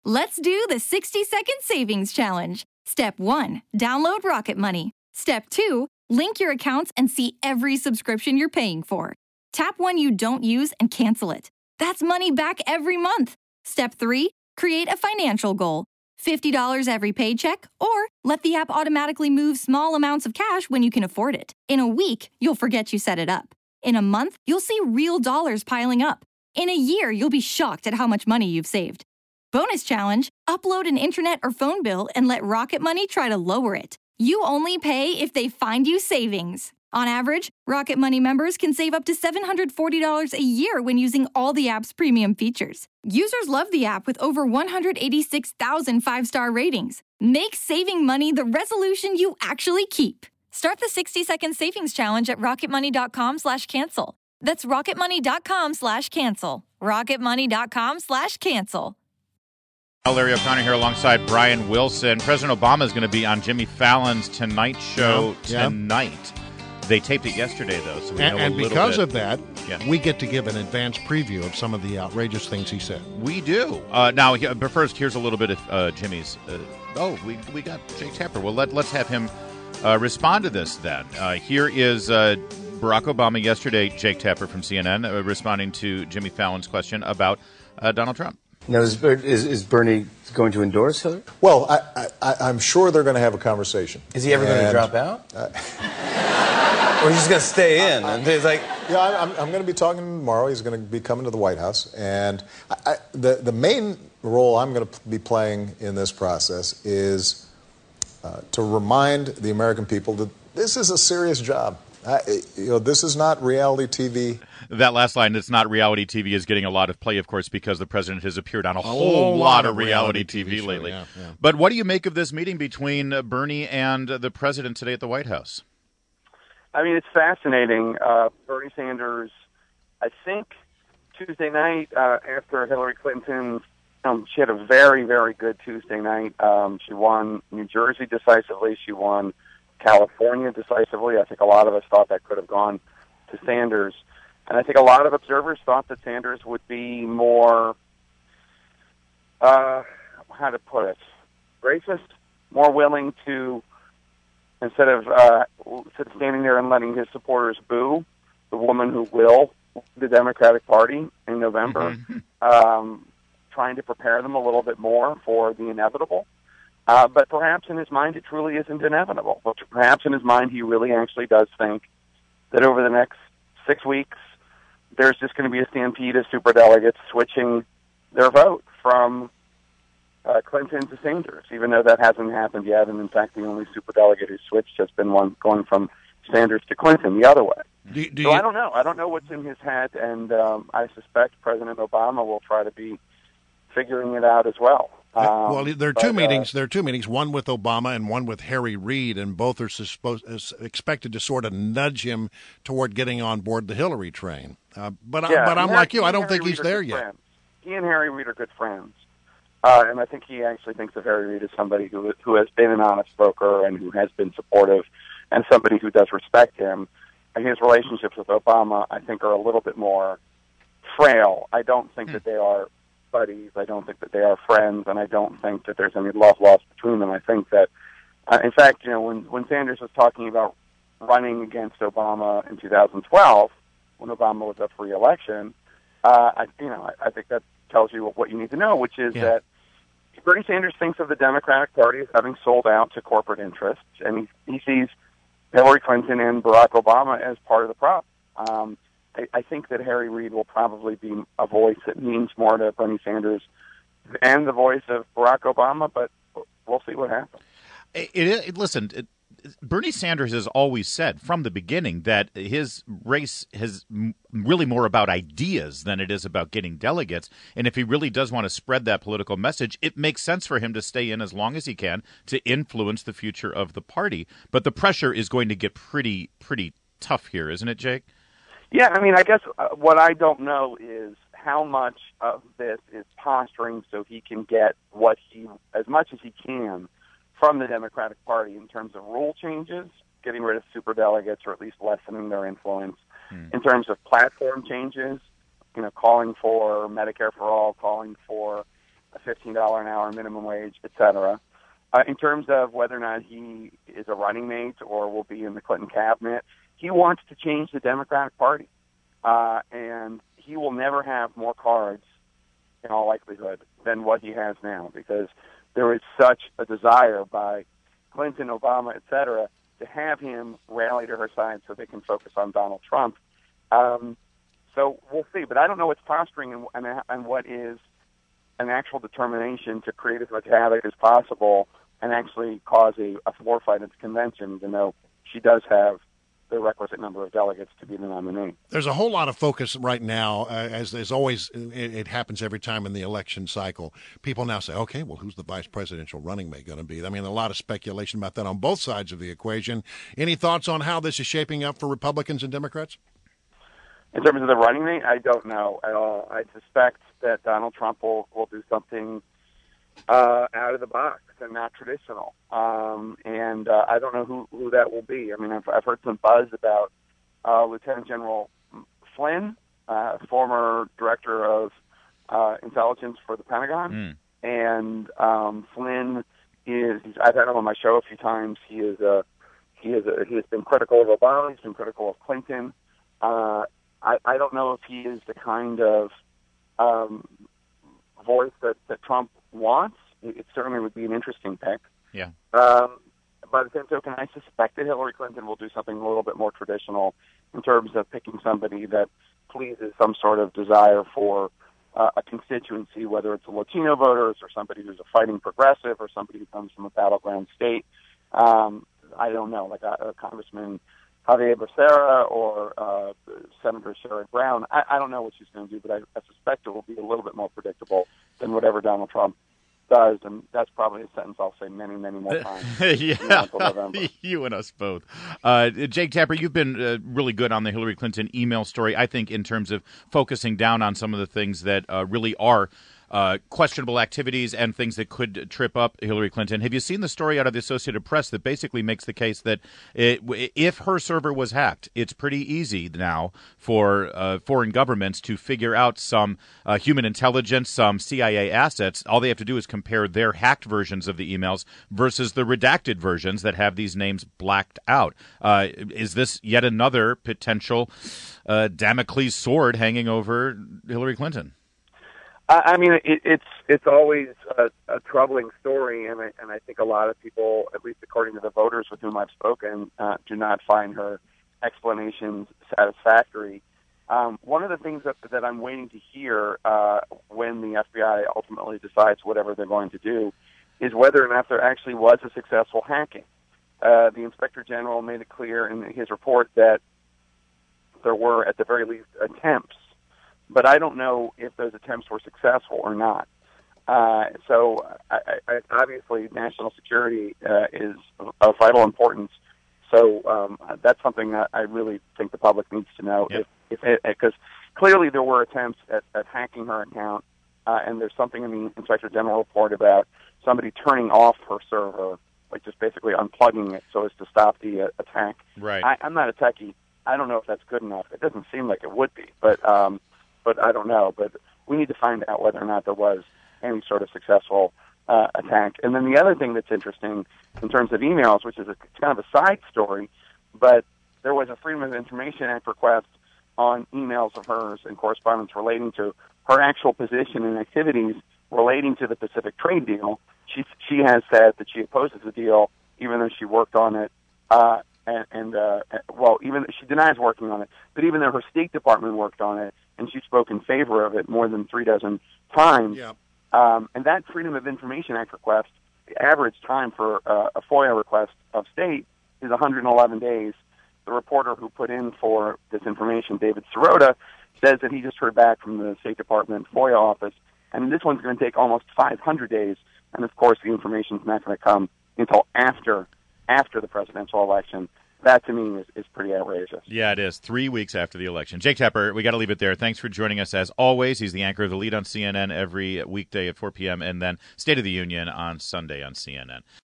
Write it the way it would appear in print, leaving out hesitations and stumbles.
Let's do the 60-second savings challenge. Step 1, download Rocket Money. Step 2, link your accounts and see every subscription you're paying for. Tap one you don't use and cancel it. That's money back every month. Step 3, create a financial goal. $50 every paycheck, or let the app automatically move small amounts of cash when you can afford it. In a week, you'll forget you set it up. In a month, you'll see real dollars piling up. In a year, you'll be shocked at how much money you've saved. Bonus challenge, upload an internet or phone bill and let Rocket Money try to lower it. You only pay if they find you savings. On average, Rocket Money members can save up to $740 a year when using all the app's premium features. Users love the app with over 186,000 five-star ratings. Make saving money the resolution you actually keep. Start the 60-second savings challenge at rocketmoney.com/cancel. That's rocketmoney.com/cancel. rocketmoney.com/cancel. Larry O'Connor here alongside Brian Wilson. President Obama is going to be on Jimmy Fallon's Tonight Show tonight. They taped it yesterday, though, so we know and a little because bit. of that, we get to give an advanced preview of some of the outrageous things he said. We do. Now, but first, here's a little bit of Jimmy's. We got Jake Tapper. Well, let's have him respond to this then. Here is Barack Obama yesterday, Jake Tapper from CNN, responding to Jimmy Fallon's question about Donald Trump. Now, is Bernie going to endorse Hillary? Well, I'm sure they're going to have a conversation. Is he ever going to drop out? Or he's just going to stay in? And he's like, I'm going to be talking tomorrow. He's going to be coming to the White House. And the main role I'm going to be playing in this process is to remind the American people that this is a serious job. This is not reality TV. That last line, it's not reality TV, is getting a lot of play, of course, because the president has appeared on a whole lot of reality TV lately. Yeah. But what do you make of this meeting between Bernie and the president today at the White House? I mean, it's fascinating. Bernie Sanders, I think Tuesday night after Hillary Clinton, she had a very, very good Tuesday night. She won New Jersey decisively. She won California decisively. I think a lot of us thought that could have gone to Sanders. And I think a lot of observers thought that Sanders would be more, how to put it, racist, more willing to, instead of standing there and letting his supporters boo the woman who will the Democratic Party in November, trying to prepare them a little bit more for the inevitable. But perhaps in his mind it truly isn't inevitable. But perhaps in his mind he really actually does think that over the next 6 weeks there's just going to be a stampede of superdelegates switching their vote from Clinton to Sanders, even though that hasn't happened yet. And in fact, the only superdelegate who switched has been one going from Sanders to Clinton the other way. I don't know. I don't know what's in his head, and I suspect President Obama will try to be figuring it out as well. There are two meetings. There are two meetings. One with Obama and one with Harry Reid, and both are expected to sort of nudge him toward getting on board the Hillary train. But I'm like you. I don't think he's there yet. Friends. He and Harry Reid are good friends, and I think he actually thinks of Harry Reid as somebody who has been an honest broker and who has been supportive, and somebody who does respect him. And his relationships with Obama, I think, are a little bit more frail. I don't think that they are buddies. I don't think that they are friends, and I don't think that there's any love lost between them. I think that, in fact, when Sanders was talking about running against Obama in 2012, when Obama was up for re-election, I think that tells you what you need to know, which is that Bernie Sanders thinks of the Democratic Party as having sold out to corporate interests, and he sees Hillary Clinton and Barack Obama as part of the problem. I think that Harry Reid will probably be a voice that means more to Bernie Sanders and the voice of Barack Obama, but we'll see what happens. Bernie Sanders has always said from the beginning that his race is really more about ideas than it is about getting delegates. And if he really does want to spread that political message, it makes sense for him to stay in as long as he can to influence the future of the party. But the pressure is going to get pretty tough here, isn't it, Jake? Yeah, I mean, I guess what I don't know is how much of this is posturing so he can get as much as he can from the Democratic Party in terms of rule changes, getting rid of superdelegates or at least lessening their influence, in terms of platform changes, calling for Medicare for all, calling for a $15 an hour minimum wage, et cetera. In terms of whether or not he is a running mate or will be in the Clinton cabinet, he wants to change the Democratic Party. And he will never have more cards, in all likelihood, than what he has now, because there is such a desire by Clinton, Obama, et cetera, to have him rally to her side so they can focus on Donald Trump. So we'll see. But I don't know what's posturing and what is an actual determination to create as much havoc as possible and actually cause a floor fight at the convention, even though she does have the requisite number of delegates to be the nominee. There's a whole lot of focus right now, as there's always, it happens every time in the election cycle. People now say, okay, well, who's the vice presidential running mate going to be? I mean, a lot of speculation about that on both sides of the equation. Any thoughts on how this is shaping up for Republicans and Democrats? In terms of the running mate, I don't know at all. I suspect that Donald Trump will do something out of the box and not traditional. And I don't know who that will be. I mean, I've heard some buzz about Lieutenant General Flynn, former director of intelligence for the Pentagon. And Flynn I've had him on my show a few times. He has been critical of Obama. He's been critical of Clinton. I don't know if he is the kind of voice that Trump wants. It certainly would be an interesting pick. Yeah. By the same token, I suspect that Hillary Clinton will do something a little bit more traditional in terms of picking somebody that pleases some sort of desire for a constituency, whether it's the Latino voters or somebody who's a fighting progressive or somebody who comes from a battleground state. I don't know, like a Congressman Javier Becerra or Senator Sherrod Brown. I don't know what she's going to do, but I suspect it will be a little bit more predictable than whatever Donald Trump does, and that's probably a sentence I'll say many, many more times. Yeah, you and us both. Jake Tapper, you've been really good on the Hillary Clinton email story, I think, in terms of focusing down on some of the things that really are questionable activities and things that could trip up Hillary Clinton. Have you seen the story out of the Associated Press that basically makes the case that if her server was hacked, it's pretty easy now for foreign governments to figure out some human intelligence, some CIA assets. All they have to do is compare their hacked versions of the emails versus the redacted versions that have these names blacked out. Is this yet another potential Damocles sword hanging over Hillary Clinton? I mean, it's always a troubling story, and I think a lot of people, at least according to the voters with whom I've spoken, do not find her explanations satisfactory. One of the things that I'm waiting to hear when the FBI ultimately decides whatever they're going to do is whether or not there actually was a successful hacking. The Inspector General made it clear in his report that there were, at the very least, attempts. But I don't know if those attempts were successful or not. So obviously, national security is of vital importance. So that's something that I really think the public needs to know. Yep. Because clearly there were attempts at hacking her account, and there's something in the Inspector General report about somebody turning off her server, like just basically unplugging it so as to stop the attack. Right. I'm not a techie. I don't know if that's good enough. It doesn't seem like it would be, but I don't know. But we need to find out whether or not there was any sort of successful attack. And then the other thing that's interesting in terms of emails, which is kind of a side story, but there was a Freedom of Information Act request on emails of hers and correspondence relating to her actual position and activities relating to the Pacific trade deal. She has said that she opposes the deal, even though she worked on it. Even she denies working on it, but even though her State Department worked on it, and she spoke in favor of it more than 36 times. Yeah. And that Freedom of Information Act request, the average time for a FOIA request of state is 111 days. The reporter who put in for this information, David Sirota, says that he just heard back from the State Department FOIA office, and this one's going to take almost 500 days. And of course, the information's not going to come until after the presidential election. That, to me, is pretty outrageous. Yeah, it is. 3 weeks after the election. Jake Tapper, we got to leave it there. Thanks for joining us as always. He's the anchor of The Lead on CNN every weekday at 4 p.m. and then State of the Union on Sunday on CNN.